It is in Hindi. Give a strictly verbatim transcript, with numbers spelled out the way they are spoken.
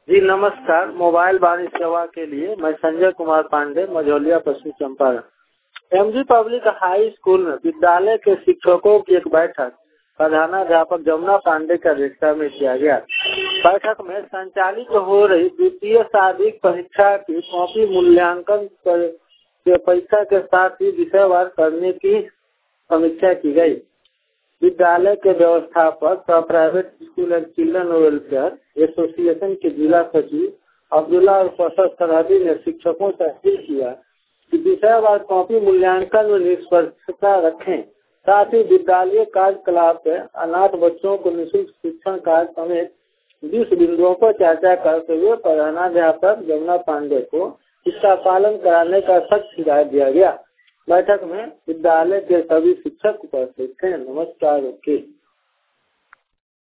जी नमस्कार। मोबाइल वाणी सेवा के लिए मैं Sanjay Kumar Pandey, Majhaulia, Paschim Champaran. MG public high school में विद्यालय के शिक्षकों की एक बैठक प्रधानाध्यापक जमुना पांडे के अध्यक्षता में किया गया। बैठक में संचालित हो रही द्वितीय शारीरिक परीक्षा की कॉपी मूल्यांकन के परीक्षा के साथ ही विषयवार करने की समीक्षा की गई। विद्यालय के व्यवस्थापक व private school and children welfare association के जिला सचिव अब्दुल्ला और फसद सरहदी ने शिक्षकों से अपील किया कि विषयवार कॉपी मूल्यांकन में निष्पक्षता रखें। साथ ही विद्यालय कार्यकलाप में अनाथ बच्चों को निःशुल्क शिक्षण कार्य समेत बीस बिंदुओं पर चर्चा करते हुए प्रधानाध्यापक जमुना पांडे को इसका पालन कराने का सख्त हिदायत दिया गया। बैठक में विद्यालय के सभी शिक्षक उपस्थित थे। नमस्कार। ओके।